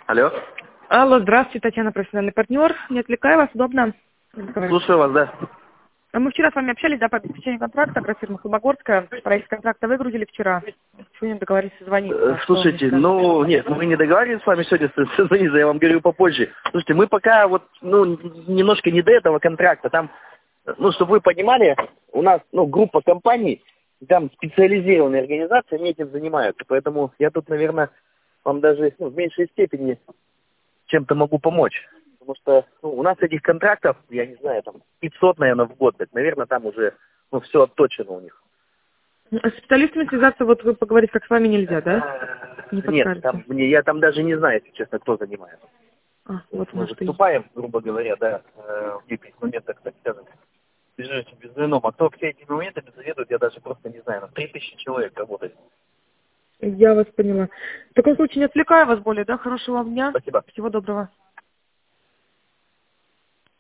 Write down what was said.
Алло. Алло, здравствуйте, Татьяна, профессиональный партнер. Не отвлекаю вас, удобно? Слушаю вас, да. Мы вчера с вами общались, да, по обеспечению контракта, агрофирма Холмогорская. Проект контракта выгрузили вчера. Сегодня договорились созвониться. Слушайте, ну, нет, мы не договаривались с вами сегодня созвониться, я вам говорю попозже. Слушайте, мы пока вот, немножко не до этого контракта. Там, чтобы вы понимали, у нас, группа компаний, там специализированные организации, они этим занимаются. Поэтому я тут, наверное, вам даже в меньшей степени чем-то могу помочь. Потому что у нас этих контрактов, я не знаю, там 500, наверное, в год. Так, наверное, там уже все отточено у них. А с специалистами связаться, вот вы поговорить как с вами нельзя, да? Не Нет, я там даже не знаю, если честно, кто занимается. Вот Мы может и... выступаем, грубо говоря, да, в неких моментах, так скажем, безвином. А кто все эти моменты заведует, я даже просто не знаю. 3000 человек работает. Я вас поняла. В таком случае не отвлекаю вас более, да? Хорошего вам дня. Спасибо. Всего доброго.